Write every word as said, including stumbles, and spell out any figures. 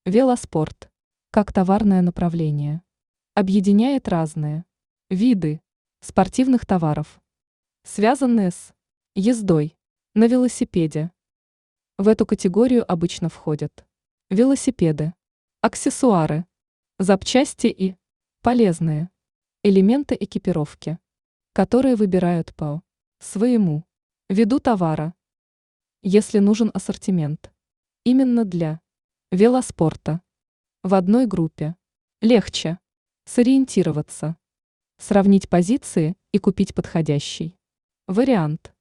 Велоспорт, как товарное направление, объединяет разные виды спортивных товаров, связанные с ездой на велосипеде. В эту категорию обычно входят велосипеды, аксессуары, запчасти и полезные элементы экипировки, которые выбирают по своему виду товара. Если нужен ассортимент именно для велоспорта в одной группе, легче сориентироваться, сравнить позиции и купить подходящий вариант.